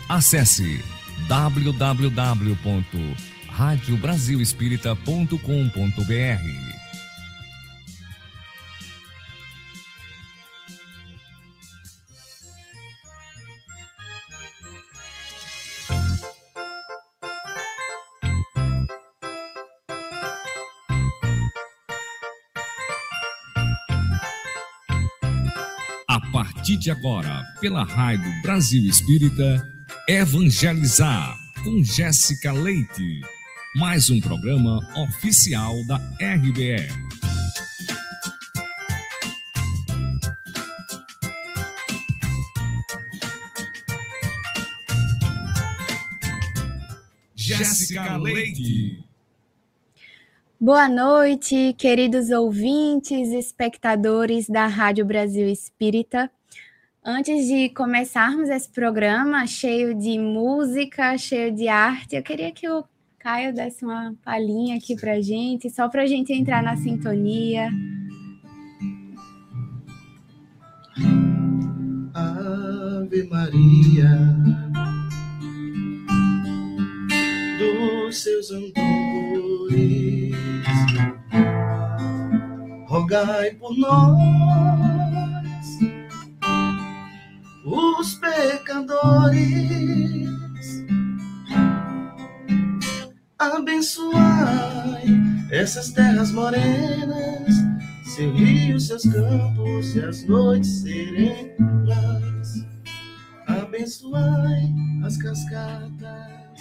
Acesse www.radiobrasilespírita.com.br. A partir de agora, pela Rádio Brasil Espírita, Evangelizar com Jéssica Leite, mais um programa oficial da RBE. Jéssica Leite. Boa noite, queridos ouvintes, espectadores da Rádio Brasil Espírita. Antes de começarmos esse programa cheio de música, cheio de arte, eu queria que o Caio desse uma palhinha aqui pra gente, só pra gente entrar na sintonia. Ave Maria, dos seus amores, rogai por nós, os pecadores, abençoai essas terras morenas, seu rio, seus campos e as noites serenas, abençoai as cascatas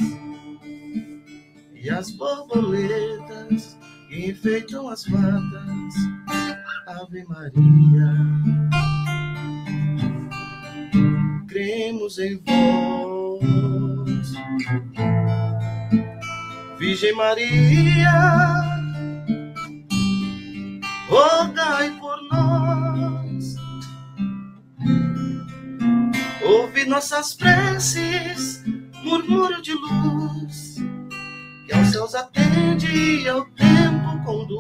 e as borboletas que enfeitam as matas. Ave Maria, cremos em vós, Virgem Maria, rogai por nós, ouve nossas preces, murmúrio de luz, que aos céus atende e ao tempo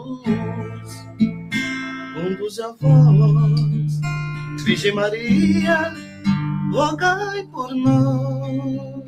conduz a vós, Virgem Maria, rogai por nós.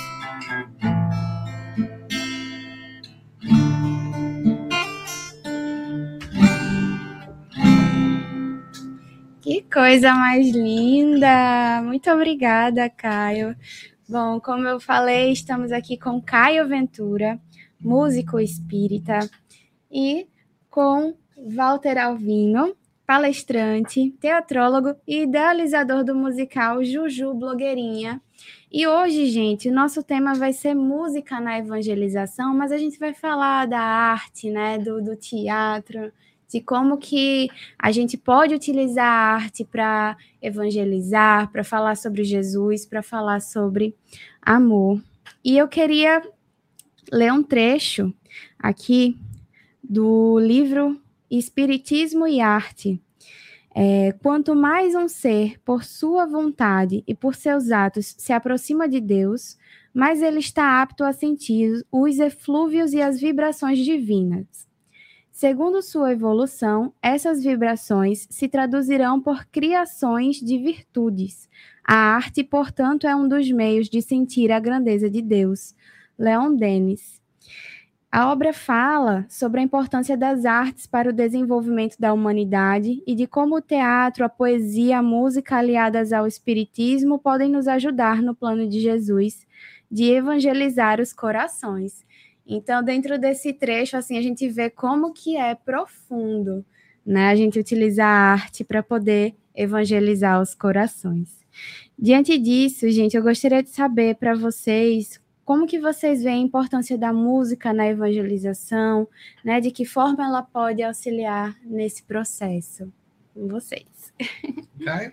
Que coisa mais linda! Muito obrigada, Caio. Bom, como eu falei, estamos aqui com Caio Ventura, músico espírita, e com Walter Alvino, palestrante, teatrólogo e idealizador do musical Juju Blogueirinha. E hoje, gente, o nosso tema vai ser música na evangelização, mas a gente vai falar da arte, né, do teatro, de como que a gente pode utilizar a arte para evangelizar, para falar sobre Jesus, para falar sobre amor. E eu queria ler um trecho aqui do livro Espiritismo e Arte. Quanto mais um ser, por sua vontade e por seus atos, se aproxima de Deus, mais ele está apto a sentir os eflúvios e as vibrações divinas. Segundo sua evolução, essas vibrações se traduzirão por criações de virtudes. A arte, portanto, é um dos meios de sentir a grandeza de Deus. Leon Denis. A obra fala sobre a importância das artes para o desenvolvimento da humanidade e de como o teatro, a poesia, a música aliadas ao espiritismo podem nos ajudar no plano de Jesus de evangelizar os corações. Então, dentro desse trecho, assim, a gente vê como que é profundo, né? A gente utiliza a arte para poder evangelizar os corações. Diante disso, gente, eu gostaria de saber para vocês como que vocês veem a importância da música na evangelização, né? De que forma ela pode auxiliar nesse processo? Com vocês. Caio?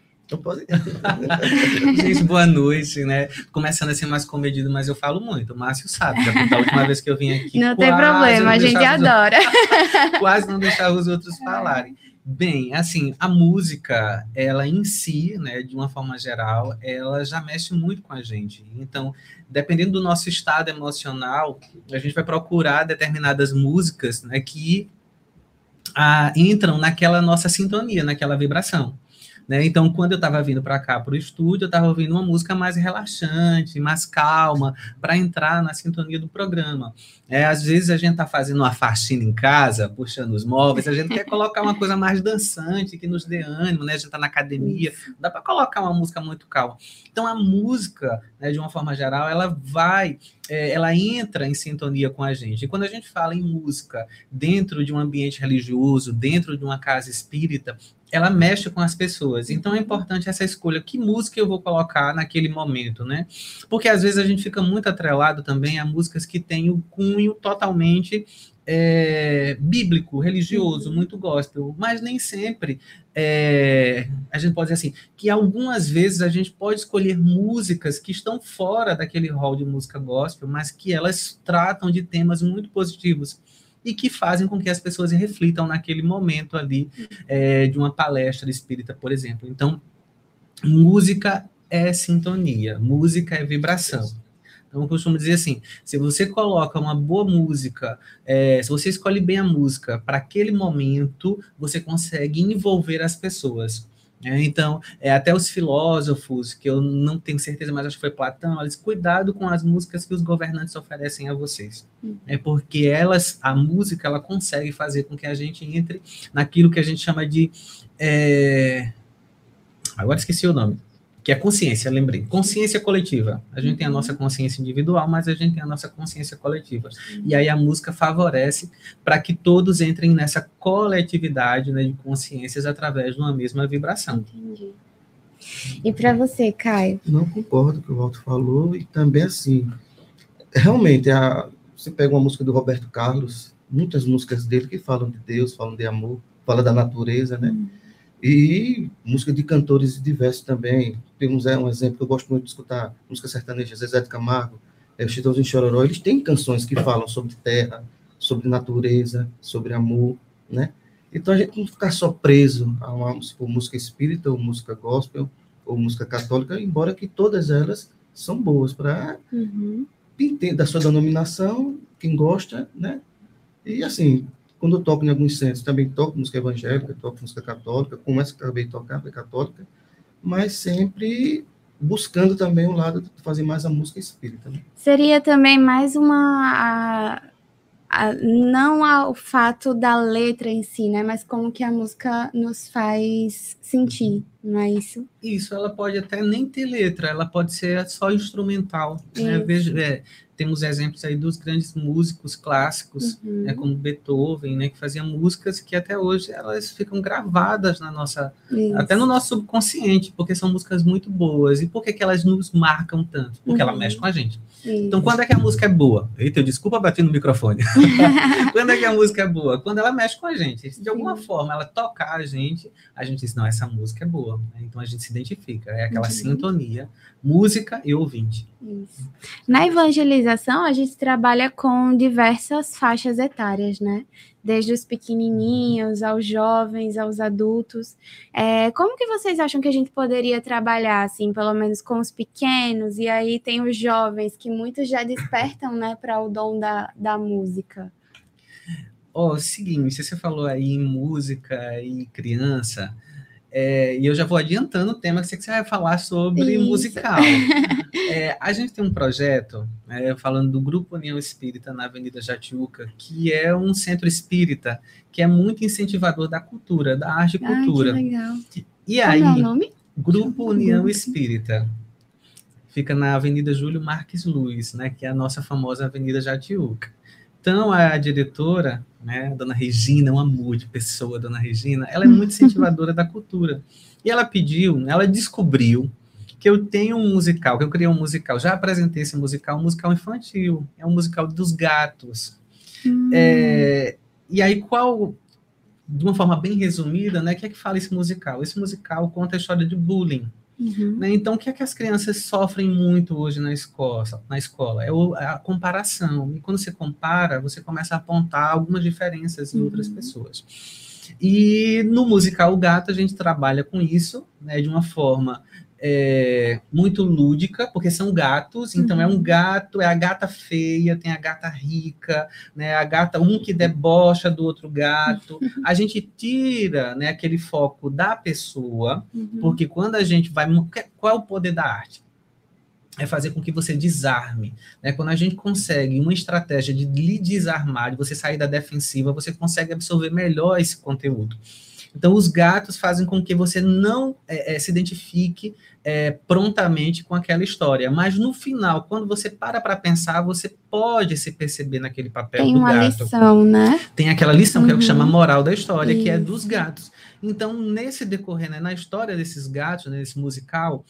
Gente, boa noite, né? Começando assim mais comedido, mas eu falo muito. O Márcio sabe, da última vez que eu vim aqui. Não tem problema, a gente adora. Quase não deixava os outros falarem. Bem, assim, a música, ela em si, né, de uma forma geral, ela já mexe muito com a gente. Então, dependendo do nosso estado emocional, a gente vai procurar determinadas músicas, né, que entram naquela nossa sintonia, naquela vibração. né? Então, quando eu estava vindo para cá, para o estúdio, eu estava ouvindo uma música mais relaxante, mais calma, para entrar na sintonia do programa. Às vezes a gente está fazendo uma faxina em casa, puxando os móveis, a gente quer colocar uma coisa mais dançante, que nos dê ânimo, né? A gente está na academia, não dá para colocar uma música muito calma. Então, a música, né, de uma forma geral, ela entra em sintonia com a gente. E quando a gente fala em música dentro de um ambiente religioso, dentro de uma casa espírita, ela mexe com as pessoas. Então é importante essa escolha, que música eu vou colocar naquele momento, né? Porque às vezes a gente fica muito atrelado também a músicas que têm o cunho totalmente bíblico, religioso, muito gospel, mas nem sempre a gente pode dizer assim, que algumas vezes a gente pode escolher músicas que estão fora daquele rol de música gospel, mas que elas tratam de temas muito positivos e que fazem com que as pessoas reflitam naquele momento ali de uma palestra espírita, por exemplo. Então, música é sintonia, música é vibração. Então, eu costumo dizer assim, se você coloca uma boa música, se você escolhe bem a música para aquele momento, você consegue envolver as pessoas. Então, até os filósofos, que eu não tenho certeza, mas acho que foi Platão, eles cuidado com as músicas que os governantes oferecem a vocês. Porque a música, ela consegue fazer com que a gente entre naquilo que a gente chama de... agora esqueci o nome. Que é consciência, lembrei. Consciência coletiva. A gente tem a nossa consciência individual, mas a gente tem a nossa consciência coletiva. E aí a música favorece para que todos entrem nessa coletividade, né, de consciências através de uma mesma vibração. Entendi. E para você, Caio? Não concordo com o que o Walter falou, e também assim, realmente, você pega uma música do Roberto Carlos, muitas músicas dele que falam de Deus, falam de amor, falam da natureza, né? E música de cantores diversos também. Temos um exemplo que eu gosto muito de escutar, música sertaneja, Zezé de Camargo, Chitãozinho e Chororó. Eles têm canções que falam sobre terra, sobre natureza, sobre amor, né? Então a gente não ficar só preso a uma música espírita, ou música gospel, ou música católica, embora que todas elas são boas para da sua denominação, quem gosta, né? E assim, quando eu toco em alguns centros, também toco música evangélica, toco música católica, como essa que eu acabei de tocar, foi católica, mas sempre buscando também o lado de fazer mais a música espírita. Né? Seria também mais não o fato da letra em si, né? Mas como que a música nos faz sentir, não é isso? Isso, ela pode até nem ter letra, ela pode ser só instrumental. Né? Temos exemplos aí dos grandes músicos clássicos, né, como Beethoven, né, que faziam músicas que até hoje elas ficam gravadas na nossa, até no nosso subconsciente, porque são músicas muito boas. E por que elas nos marcam tanto? Porque ela mexe com a gente. Então, quando é que a música é boa? Eita, desculpa bater no microfone. Quando é que a música é boa? Quando ela mexe com a gente. De alguma forma, ela tocar a gente diz, não, essa música é boa. Então, a gente se identifica. É aquela sintonia, música e ouvinte. Isso. Na evangelização, a gente trabalha com diversas faixas etárias, né? Desde os pequenininhos, aos jovens, aos adultos. Como que vocês acham que a gente poderia trabalhar, assim, pelo menos com os pequenos? E aí tem os jovens, que muitos já despertam, né, para o dom da música. Seguinte, você falou aí em música e criança, e eu já vou adiantando o tema que você vai falar sobre musical. A gente tem um projeto, falando do Grupo União Espírita na Avenida Jatiuca, que é um centro espírita, que é muito incentivador da cultura, da arte e cultura. Que legal. E Como aí, é o nome? Grupo União Espírita. Fica na Avenida Júlio Marques Luz, né, que é a nossa famosa Avenida Jatiuca. Então, a diretora, né, Dona Regina, um amor de pessoa, Dona Regina, ela é muito incentivadora da cultura. E ela descobriu que eu tenho um musical, que eu criei um musical, já apresentei esse musical, um musical infantil, é um musical dos gatos. E aí, de uma forma bem resumida, né, o que é que fala esse musical? Esse musical conta a história de bullying. Né? Então, o que é que as crianças sofrem muito hoje na escola? É a comparação. E quando você compara, você começa a apontar algumas diferenças em outras pessoas. E no musical O Gato, a gente trabalha com isso, né, de uma forma muito lúdica, porque são gatos, então é um gato, é a gata feia, tem a gata rica, né, a gata, um que debocha do outro gato. A gente tira, né, aquele foco da pessoa, porque quando a gente vai... Qual é o poder da arte? É fazer com que você desarme, né? Quando a gente consegue uma estratégia de lhe desarmar, de você sair da defensiva, você consegue absorver melhor esse conteúdo. Então, os gatos fazem com que você não se identifique prontamente com aquela história. Mas, no final, quando você para pensar, você pode se perceber naquele papel do gato. Tem uma lição, né? Tem aquela lição, que é o que chama moral da história, que é dos gatos. Então, nesse decorrer, né, na história desses gatos, né, nesse musical...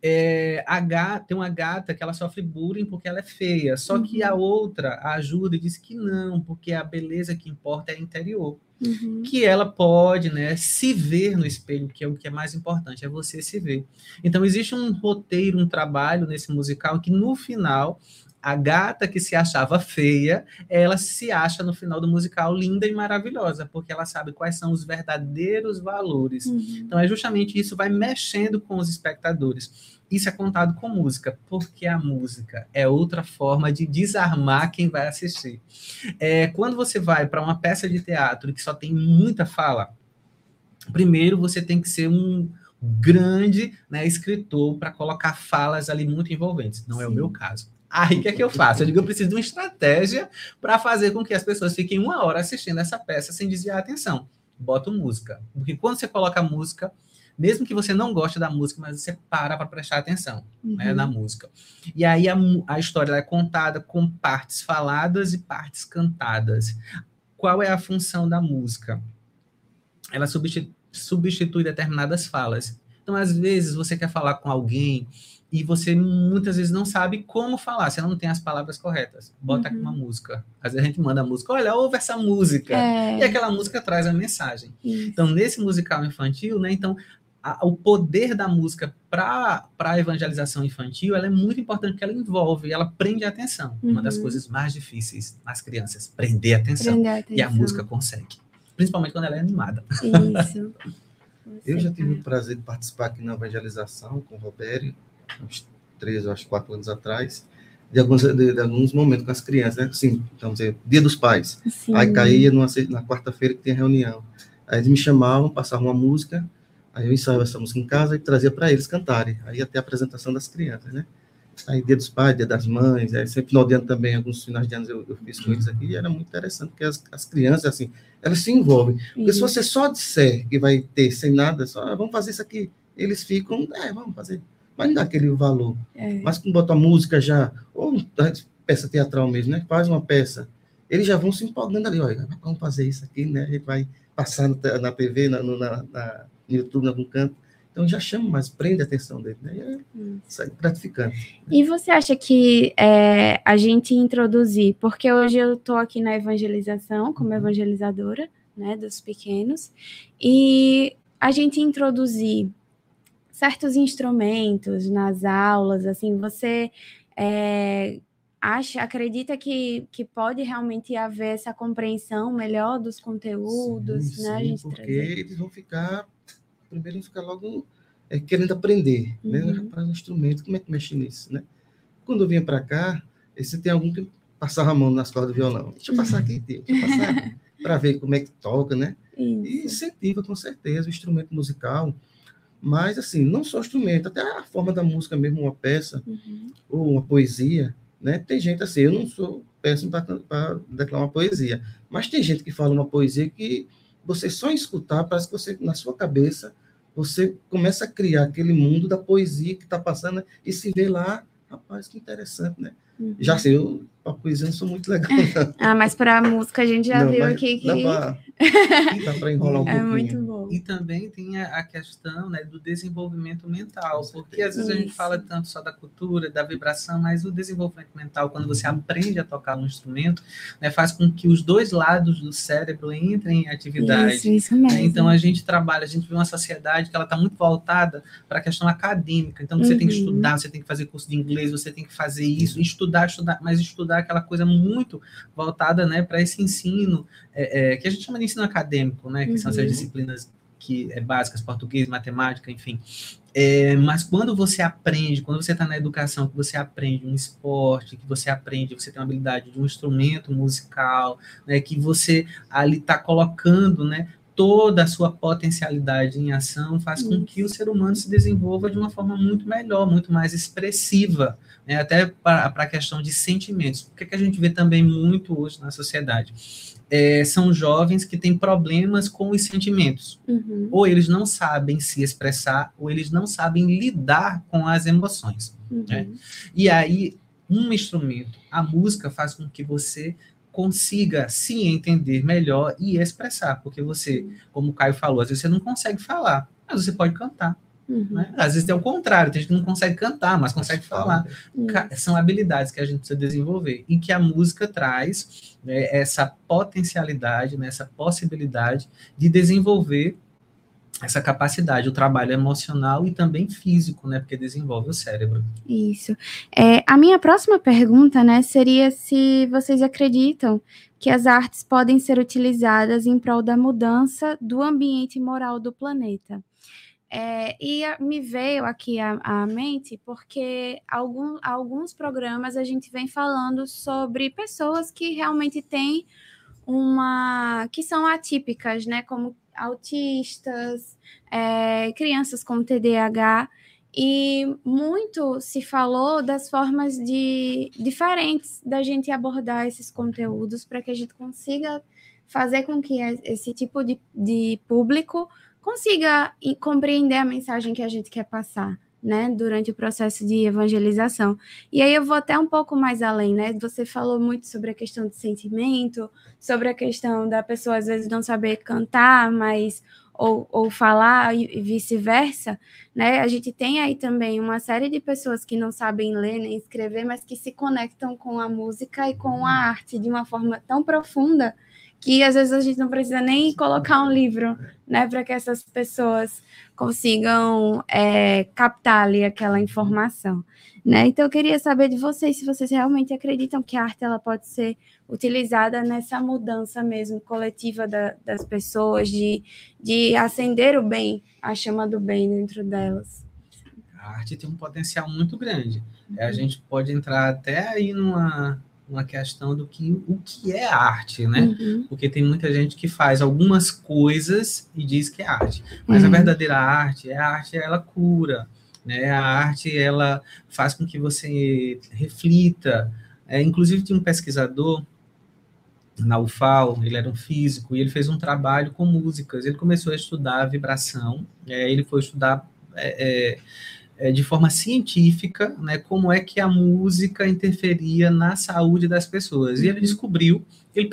tem uma gata que ela sofre bullying porque ela é feia, só que a outra ajuda e diz que não, porque a beleza que importa é interior, que ela pode, né, se ver no espelho, que é o que é mais importante, é você se ver. Então existe um roteiro, um trabalho nesse musical que no final a gata que se achava feia, ela se acha no final do musical linda e maravilhosa, porque ela sabe quais são os verdadeiros valores. Então é justamente isso, vai mexendo com os espectadores. Isso é contado com música, porque a música é outra forma de desarmar quem vai assistir. Quando você vai para uma peça de teatro que só tem muita fala, primeiro você tem que ser um grande, né, escritor para colocar falas ali muito envolventes. Não é o meu caso. Aí, o que é que eu faço? Eu digo, eu preciso de uma estratégia para fazer com que as pessoas fiquem 1 hora assistindo essa peça sem desviar a atenção. Boto música. Porque quando você coloca música, mesmo que você não goste da música, mas você para prestar atenção, né, na música. E aí a história é contada com partes faladas e partes cantadas. Qual é a função da música? Ela substitui determinadas falas. Então, às vezes, você quer falar com alguém e você muitas vezes não sabe como falar, você não tem as palavras corretas. Bota aqui uma música. Às vezes a gente manda a música, olha, ouve essa música. E aquela música traz a mensagem. Então, nesse musical infantil, né, então, o poder da música para a evangelização infantil, ela é muito importante, porque ela envolve, ela prende a atenção. Uma das coisas mais difíceis nas crianças, prender a atenção. E a música consegue. Principalmente quando ela é animada. Isso. Eu já tive o prazer de participar aqui na evangelização com o Robério, uns 3 ou 4 anos atrás, de alguns momentos com as crianças, né? Assim, vamos dizer, Dia dos Pais. Sim. Aí caía na quarta-feira que tinha reunião. Aí eles me chamavam, passavam uma música, aí eu ensaiava essa música em casa e trazia para eles cantarem. Aí até a apresentação das crianças, né? Aí Dia dos Pais, Dia das Mães, aí sempre final de ano também, alguns finais de ano eu fiz com eles aqui, e era muito interessante, porque as crianças, assim, elas se envolvem. Porque se você só disser que vai ter sem nada, só vamos fazer isso aqui, eles ficam, vamos fazer. Mas não dá aquele valor. Mas quando bota a música já, ou peça teatral mesmo, né? Faz uma peça, eles já vão se empolgando ali, olha, vamos fazer isso aqui, né? A gente vai passar na TV, no YouTube, em algum canto. Então já chama, mas prende a atenção dele, né? Isso é gratificante. E você acha que a gente introduzir, porque hoje eu estou aqui na evangelização, como evangelizadora, né, dos pequenos, e a gente introduzir certos instrumentos nas aulas, assim, você acredita que pode realmente haver essa compreensão melhor dos conteúdos, sim, né? A gente porque trazer. eles vão ficar, primeiro eles ficam logo querendo aprender, né? Para o instrumento, como é que mexe nisso, né? Quando eu vinha para cá, você tem algum que passava a mão nas cordas do violão. Deixa eu passar aqui, deixa eu passar aqui, para ver como é que toca, né? Isso. E incentiva, com certeza, o instrumento musical. Mas, assim, não só o instrumento, até a forma da música mesmo, uma peça, ou uma poesia, né? Tem gente assim, eu não sou péssimo para declamar uma poesia, mas tem gente que fala uma poesia que você só escutar, parece que você, na sua cabeça, você começa a criar aquele mundo da poesia que está passando, né? E se vê lá, rapaz, que interessante, né? Já sei, a poesia não sou muito legal, não. Mas para a música a gente já viu aqui que... Dá para enrolar um pouquinho. É muito bom. E também tem a questão, né, do desenvolvimento mental, porque às vezes a gente fala tanto só da cultura, da vibração, mas o desenvolvimento mental, quando você aprende a tocar um instrumento, né, faz com que os dois lados do cérebro entrem em atividade. Isso mesmo. Então a gente trabalha, a gente vê uma sociedade que ela está muito voltada para a questão acadêmica, então você tem que estudar, você tem que fazer curso de inglês, você tem que fazer isso, estudar, mas estudar aquela coisa muito voltada, né, para esse ensino, que a gente chama de ensino acadêmico, né, que são essas disciplinas básicas, português, matemática, enfim. Mas quando você aprende, quando você está na educação, que você aprende um esporte, que você aprende, você tem uma habilidade de um instrumento musical, né, que você ali está colocando, né, toda a sua potencialidade em ação, faz com que o ser humano se desenvolva de uma forma muito melhor, muito mais expressiva, né, até para a questão de sentimentos. O que a gente vê também muito hoje na sociedade? São jovens que têm problemas com os sentimentos. Ou eles não sabem se expressar, ou eles não sabem lidar com as emoções. Né? E aí, um instrumento, a música, faz com que você consiga se entender melhor e expressar, porque você, como o Caio falou, às vezes você não consegue falar, mas você pode cantar. Né? Às vezes é o contrário, tem gente que não consegue cantar, mas consegue falar. São habilidades que a gente precisa desenvolver e que a música traz, né, essa potencialidade, né, essa possibilidade de desenvolver essa capacidade, o trabalho emocional e também físico, né, porque desenvolve o cérebro. Isso. A minha próxima pergunta, né, seria se vocês acreditam que as artes podem ser utilizadas em prol da mudança do ambiente moral do planeta. Me veio aqui à mente porque alguns programas a gente vem falando sobre pessoas que realmente têm que são atípicas, né? Como autistas, crianças com TDAH, e muito se falou das formas diferentes da gente abordar esses conteúdos para que a gente consiga fazer com que esse tipo de público consiga compreender a mensagem que a gente quer passar, né, durante o processo de evangelização. E aí eu vou até um pouco mais além, né? Você falou muito sobre a questão de sentimento, sobre a questão da pessoa às vezes não saber cantar, mas ou falar e vice-versa, né? A gente tem aí também uma série de pessoas que não sabem ler nem escrever, mas que se conectam com a música e com a arte de uma forma tão profunda que às vezes a gente não precisa nem colocar um livro, né, para que essas pessoas consigam captar ali aquela informação, né? Então eu queria saber de vocês se vocês realmente acreditam que a arte ela pode ser utilizada nessa mudança mesmo coletiva das pessoas, de acender o bem, a chama do bem dentro delas. A arte tem um potencial muito grande. A gente pode entrar até aí numa questão o que é arte, né? Porque tem muita gente que faz algumas coisas e diz que é arte. Mas a verdadeira arte, ela cura, né? A arte, ela faz com que você reflita. Inclusive, tinha um pesquisador na UFAL, ele era um físico, e ele fez um trabalho com músicas. Ele começou a estudar a vibração, ele foi estudar de forma científica, né, como é que a música interferia na saúde das pessoas. E ele descobriu,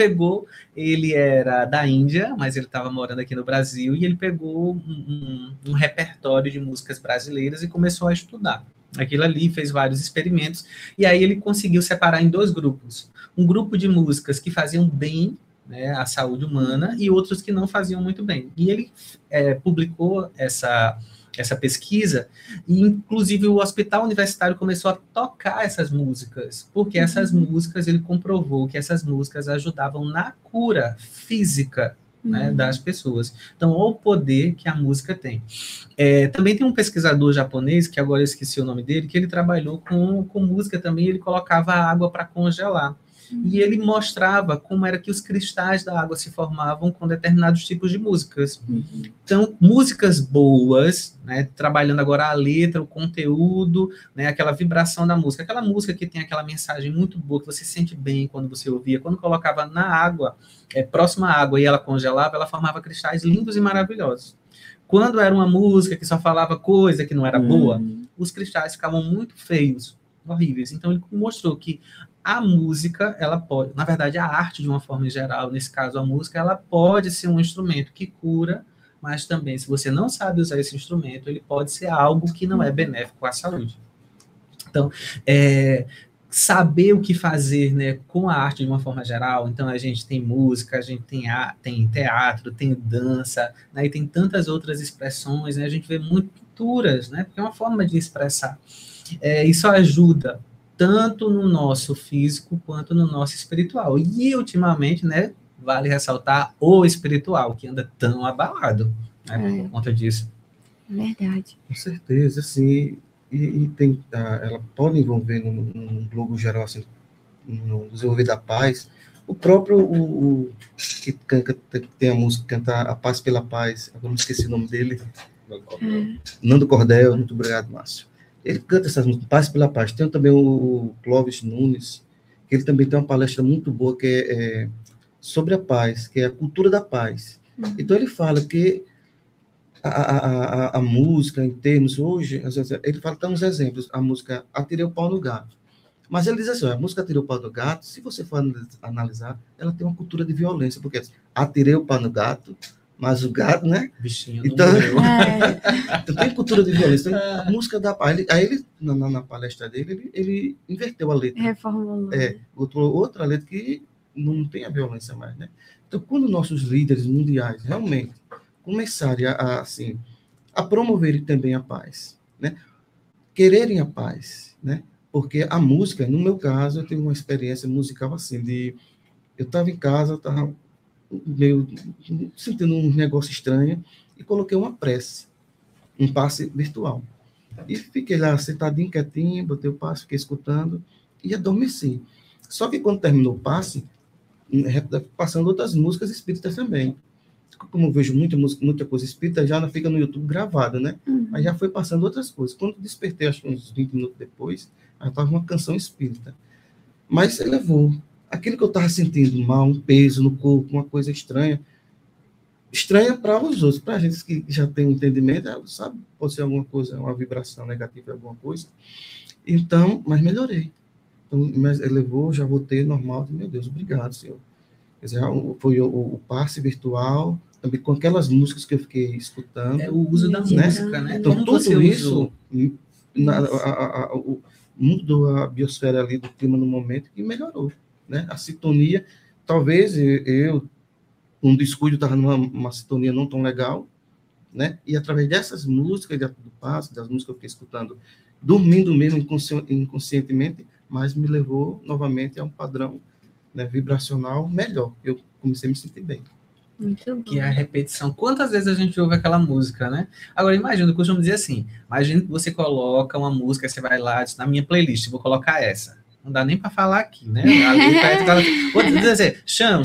ele era da Índia, mas ele estava morando aqui no Brasil, e ele pegou um repertório de músicas brasileiras e começou a estudar aquilo ali, fez vários experimentos, e aí ele conseguiu separar em 2 grupos. Um grupo de músicas que faziam bem, né, à saúde humana, e outros que não faziam muito bem. E ele publicou essa pesquisa, e inclusive o hospital universitário começou a tocar essas músicas, porque essas músicas, ele comprovou que essas músicas ajudavam na cura física, né, das pessoas. Então, olha o poder que a música tem. Também tem um pesquisador japonês, que agora eu esqueci o nome dele, que ele trabalhou com música também, ele colocava água para congelar. E ele mostrava como era que os cristais da água se formavam com determinados tipos de músicas. Então, músicas boas, né, trabalhando agora a letra, o conteúdo, né, aquela vibração da música, aquela música que tem aquela mensagem muito boa, que você sente bem quando você ouvia, quando colocava na água, próxima à água, e ela congelava, ela formava cristais lindos e maravilhosos. Quando era uma música que só falava coisa que não era boa, os cristais ficavam muito feios, horríveis. Então, ele mostrou que a música, ela pode, na verdade, a arte de uma forma geral, nesse caso a música, ela pode ser um instrumento que cura, mas também, se você não sabe usar esse instrumento, ele pode ser algo que não é benéfico à saúde. Então, saber o que fazer, né, com a arte de uma forma geral, então a gente tem música, a gente tem teatro, tem dança, né, e tem tantas outras expressões, né, a gente vê muito pinturas, né, porque é uma forma de expressar. Isso ajuda tanto no nosso físico quanto no nosso espiritual. E, ultimamente, né, vale ressaltar o espiritual, que anda tão abalado, né, por conta disso. Verdade. Com certeza, sim. E tem, ela pode envolver num globo geral, assim, no desenvolver da paz. O próprio que tem a música, canta A Paz pela Paz, eu não esqueci o nome dele. Nando Cordel, muito obrigado, Márcio. Ele canta essas músicas, Paz pela Paz. Tem também o Clóvis Nunes, que ele também tem uma palestra muito boa, que é sobre a paz, que é a cultura da paz. Então ele fala que a música, em termos, hoje, ele fala, tem uns exemplos, a música Atirei o Pau no Gato. Mas ele diz assim, a música Atirei o Pau no Gato, se você for analisar, ela tem uma cultura de violência, porque atirei o pau no gato, mas o gato, né? Bichinho então, então tem cultura de violência. Então, a música da paz, aí ele, na palestra dele, ele inverteu a letra. Reformulou. Outra letra que não tem a violência mais, né? Então, quando nossos líderes mundiais realmente começarem assim, a promoverem também a paz, né? Quererem a paz, né? Porque a música, no meu caso, eu tive uma experiência musical assim, eu estava em casa, estava meio sentindo um negócio estranho e coloquei uma prece, um passe virtual. E fiquei lá sentadinho, quietinho, botei o passe, fiquei escutando e adormeci. Só que quando terminou o passe, passando outras músicas espíritas também. Como eu vejo muita coisa espírita, já fica no YouTube gravada, né? Mas já foi passando outras coisas. Quando despertei, acho que uns 20 minutos depois, já estava uma canção espírita. Mas elevou. Aquilo que eu estava sentindo mal, um peso no corpo, uma coisa estranha para os outros, para a gente que já tem um entendimento, sabe? Pode ser alguma coisa, uma vibração negativa, alguma coisa. Então, mas melhorei. Então, mas elevou, já voltei normal. Meu Deus, obrigado, Senhor. Quer dizer, foi o passe virtual, também com aquelas músicas que eu fiquei escutando. É o uso da música, né? Então, Como tudo você isso mudou a biosfera ali do clima no momento e melhorou, né? A sintonia, talvez eu um descuido, estava numa sintonia não tão legal, né? E através dessas músicas, do passe, das músicas que eu fiquei escutando, dormindo mesmo inconscientemente, mas me levou novamente a um padrão, né, vibracional melhor. Eu comecei a me sentir bem. Muito bom. Que é a repetição. Quantas vezes a gente ouve aquela música, né? Agora, imagina, eu costumo dizer assim, imagina que você coloca uma música, você vai lá, diz, na minha playlist, vou colocar essa. Não dá nem para falar aqui, né? Vou dizer, chão.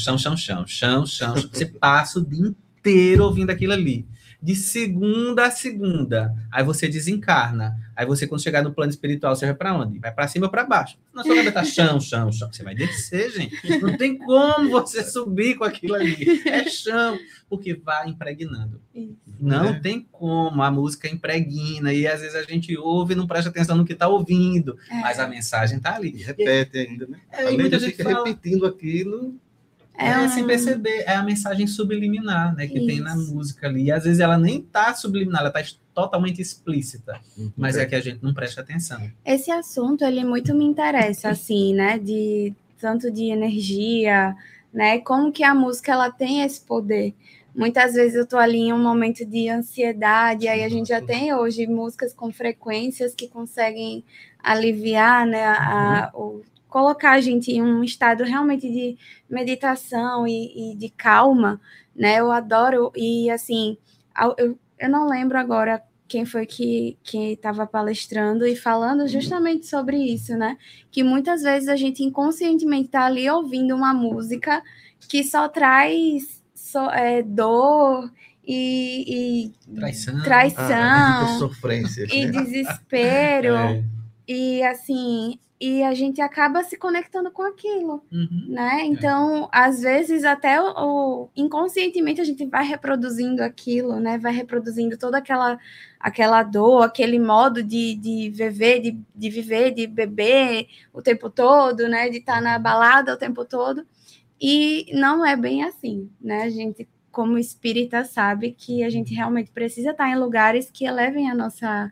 Você passa o dia inteiro ouvindo aquilo ali. De segunda a segunda. Aí você desencarna. Aí você, quando chegar no plano espiritual, você vai para onde? Vai para cima ou para baixo? Na sua cabeça tá chão. Você vai descer, gente. Não tem como você subir com aquilo ali. É chão. Porque vai impregnando. Não tem como. A música impregna. E às vezes a gente ouve e não presta atenção no que está ouvindo. Mas a mensagem tá ali. E repete ainda, né? E muita gente fica repetindo aquilo. Sem perceber, é a mensagem subliminar, né, que tem na música ali. E às vezes ela nem tá subliminar, ela tá totalmente explícita, mas é que a gente não presta atenção. Esse assunto, ele muito me interessa, assim, né, tanto de energia, né, como que a música, ela tem esse poder. Muitas vezes eu tô ali em um momento de ansiedade, aí a gente já tem hoje músicas com frequências que conseguem aliviar, né, colocar a gente em um estado realmente de meditação e de calma, né? Eu adoro, e assim, eu não lembro agora quem foi que estava palestrando e falando justamente sobre isso, né? Que muitas vezes a gente inconscientemente está ali ouvindo uma música que só traz dor e traição sofrência, e desespero, e assim... E a gente acaba se conectando com aquilo, né? Então, às vezes, até inconscientemente, a gente vai reproduzindo aquilo, né? Vai reproduzindo toda aquela dor, aquele modo de viver, de beber o tempo todo, né? De estar na balada o tempo todo. E não é bem assim, né? A gente, como espírita, sabe que a gente realmente precisa estar em lugares que elevem a nossa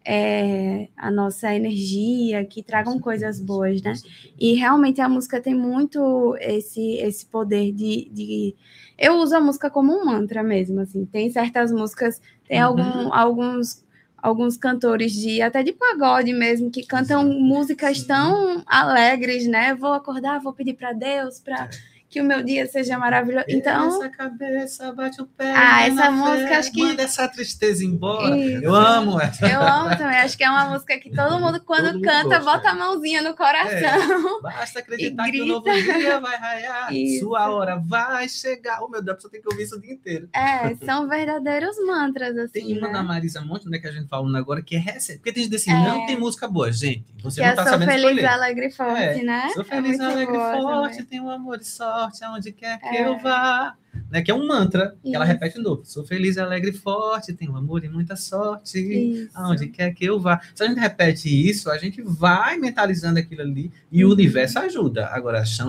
energia, que tragam coisas boas, né? E realmente a música tem muito esse poder de... Eu uso a música como um mantra mesmo, assim. Tem certas músicas, tem alguns cantores até de pagode mesmo, que cantam músicas tão alegres, né? Vou acordar, vou pedir para Deus, que o meu dia seja maravilhoso. Então, essa cabeça, bate o pé. essa música, acho que... Manda essa tristeza embora. Isso. Eu amo essa. Eu amo também. Acho que é uma música que todo mundo, quando Todo mundo canta, gosta, bota a mãozinha no coração. Basta acreditar E que o novo dia vai raiar. Isso. Sua hora vai chegar. Oh, meu Deus, você tem que ouvir isso o dia inteiro. São verdadeiros mantras, assim, Tem uma né? da Marisa Monte, né, que a gente falando agora, que é recente. Porque tem gente assim, É. não tem música boa. Gente, você Que não é tá Sou sabendo Feliz, escolher. Alegre e Forte, né? Sou feliz, muito alegre, boa forte, também. tenho amor e sorte, aonde quer que eu vá. Né, que é um mantra, que ela Isso. repete de novo. Sou feliz, alegre e forte, tenho amor e muita sorte, Isso. aonde quer que eu vá. Se a gente repete isso, a gente vai mentalizando aquilo ali e o universo ajuda. Agora, chão,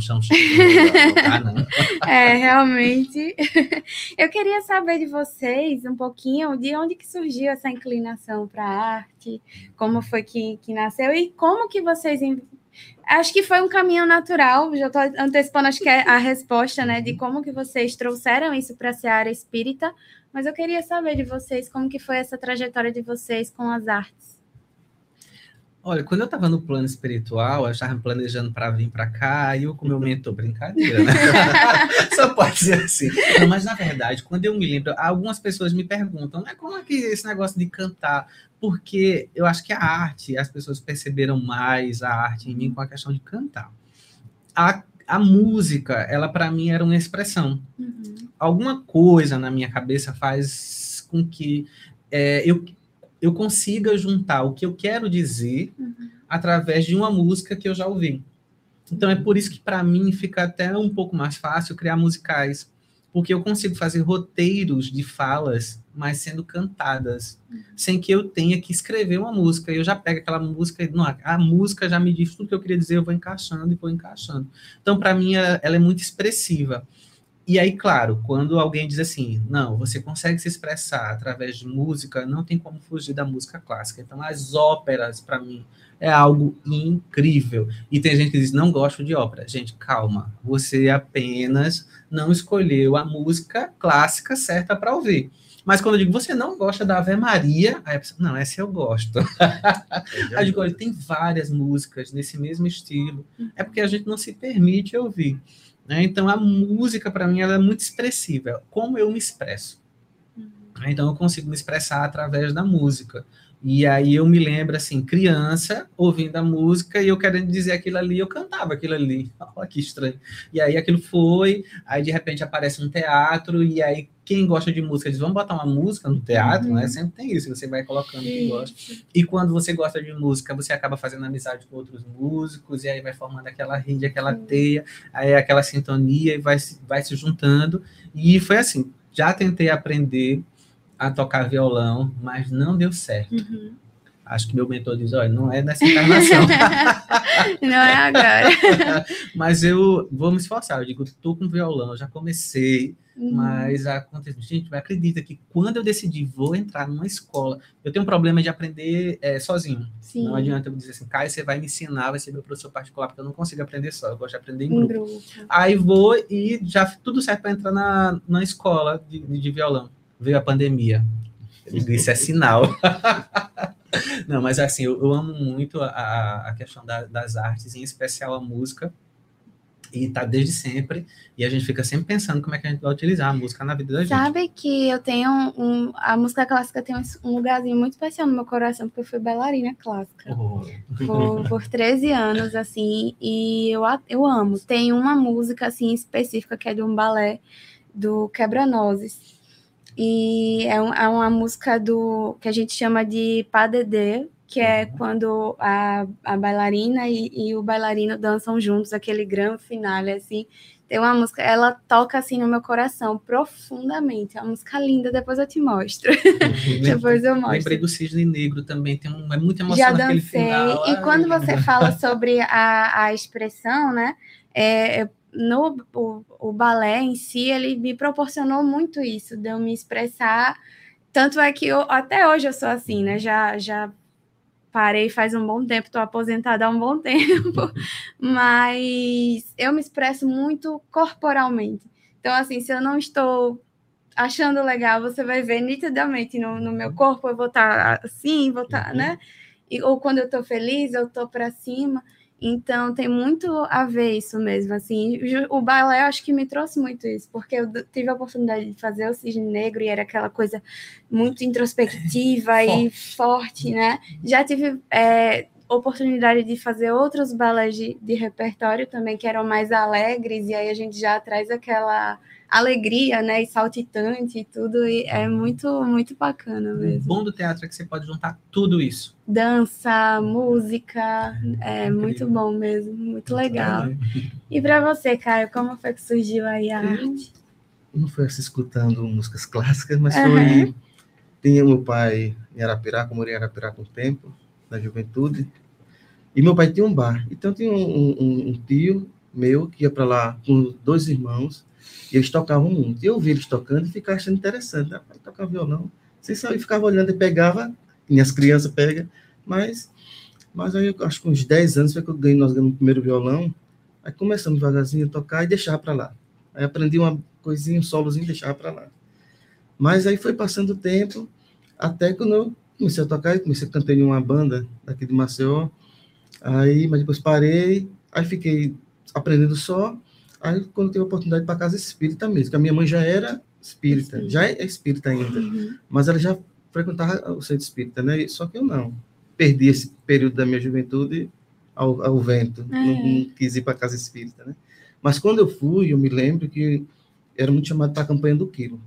não dá, não. Realmente. Eu queria saber de vocês um pouquinho de onde que surgiu essa inclinação para a arte, como foi que nasceu e como que vocês... Acho que foi um caminho natural, já estou antecipando, acho que é a resposta, né, de como que vocês trouxeram isso para a área espírita, mas eu queria saber de vocês como que foi essa trajetória de vocês com as artes. Olha, quando eu estava no plano espiritual, eu estava planejando para vir para cá, e eu com meu mentor, brincadeira, né? Só pode ser assim. Não, mas, na verdade, quando eu me lembro, algumas pessoas me perguntam, né, como é que esse negócio de cantar? Porque eu acho que a arte, as pessoas perceberam mais a arte em mim com a questão de cantar. A música, ela para mim era uma expressão. Alguma coisa na minha cabeça faz com que eu consiga juntar o que eu quero dizer através de uma música que eu já ouvi. Então, é por isso que, para mim, fica até um pouco mais fácil criar musicais, porque eu consigo fazer roteiros de falas, mas sendo cantadas, sem que eu tenha que escrever uma música. Eu já pego aquela música, e a música já me diz tudo que eu queria dizer, eu vou encaixando e vou encaixando. Então, para mim, ela é muito expressiva. E aí, claro, quando alguém diz assim, não, você consegue se expressar através de música, não tem como fugir da música clássica. Então, as óperas, para mim, é algo incrível. E tem gente que diz, não gosto de ópera. Gente, calma, você apenas não escolheu a música clássica certa para ouvir. Mas quando eu digo, você não gosta da Ave Maria, aí a pessoa, não, essa eu gosto. Aí eu digo, olha, tem várias músicas nesse mesmo estilo. É porque a gente não se permite ouvir. Então, a música, para mim, ela é muito expressiva. Como eu me expresso? Então, eu consigo me expressar através da música. E aí, eu me lembro, assim, criança, ouvindo a música, e eu querendo dizer aquilo ali, eu cantava aquilo ali. Olha que estranho. E aí, aquilo foi, aí, de repente, aparece um teatro, e aí, quem gosta de música diz, vamos botar uma música no teatro, né? Sempre tem isso, você vai colocando quem gosta. E quando você gosta de música, você acaba fazendo amizade com outros músicos, e aí vai formando aquela rede, aquela teia, aí aquela sintonia, e vai se juntando. E foi assim, já tentei aprender a tocar violão, mas não deu certo. Acho que meu mentor diz, olha, não é nessa encarnação. Não é agora. Mas eu vou me esforçar. Eu digo, estou com violão, já comecei, mas acontece. Gente, acredita que quando eu decidi, vou entrar numa escola, eu tenho um problema de aprender sozinho. Sim. Não adianta eu dizer assim, Caio, você vai me ensinar, vai ser meu professor particular, porque eu não consigo aprender só, eu gosto de aprender em grupo. Aí vou e já tudo certo para entrar na escola de violão. Veio a pandemia. Eu digo, isso é sinal. Não, mas assim, eu amo muito a questão das artes, em especial a música, e tá desde sempre, e a gente fica sempre pensando como é que a gente vai utilizar a música na vida da gente. Sabe que eu tenho a música clássica tem um lugarzinho muito especial no meu coração, porque eu fui bailarina clássica por 13 anos, assim, e eu amo. Tem uma música, assim, específica, que é de um balé do Quebra-Nozes, e é uma música que a gente chama de pas de deux, que é quando a bailarina e o bailarino dançam juntos, aquele grande finale, assim. Tem uma música, ela toca, assim, no meu coração, profundamente. É uma música linda, depois eu te mostro. Depois eu mostro. Lembrei do Cisne Negro também, é muito emocionante aquele final. E quando você fala sobre a expressão, né, o balé em si, ele me proporcionou muito isso, de eu me expressar. Tanto é que até hoje eu sou assim, né? Já parei faz um bom tempo, estou aposentada há um bom tempo, mas eu me expresso muito corporalmente. Então, assim, se eu não estou achando legal, você vai ver nitidamente no meu corpo, eu vou estar assim, vou estar, né? Ou quando eu estou feliz, eu estou para cima. Então, tem muito a ver isso mesmo, assim. O balé, eu acho que me trouxe muito isso, porque eu tive a oportunidade de fazer o Cisne Negro e era aquela coisa muito introspectiva e forte, né? Já tive oportunidade de fazer outros balés de repertório também, que eram mais alegres, e aí a gente já traz aquela alegria, né, e saltitante e tudo, e é muito, muito bacana mesmo. O bom do teatro é que você pode juntar tudo isso. Dança, música, é muito bom mesmo, muito legal. E para você, Caio, como foi que surgiu aí a arte? Não foi assim, escutando músicas clássicas, mas foi... Tinha meu pai em Arapiraca, eu morei em Arapiraca um tempo, na juventude, e meu pai tinha um bar. Então tinha um tio meu que ia para lá com 2 irmãos, e eles tocavam muito. E eu vi eles tocando e ficava achando interessante. Né? Pai tocava violão. Sem saber, ficava olhando e pegava, e as crianças pegam, mas aí eu acho que uns 10 anos foi que nós ganhamos o primeiro violão, aí começamos devagarzinho a tocar e deixava para lá. Aí aprendi uma coisinha, um solozinho e deixava para lá. Mas aí foi passando o tempo, até quando eu comecei a tocar, eu comecei a cantar em uma banda daqui de Maceió, mas depois parei, aí fiquei aprendendo só, aí quando tive a oportunidade para casa espírita mesmo, que a minha mãe já era espírita, já é espírita ainda, mas ela já frequentava o centro espírita, né? Só que eu não. Perdi esse período da minha juventude ao vento, não quis ir para casa espírita, né? Mas quando eu fui, eu me lembro que era muito chamado para a campanha do Quilo.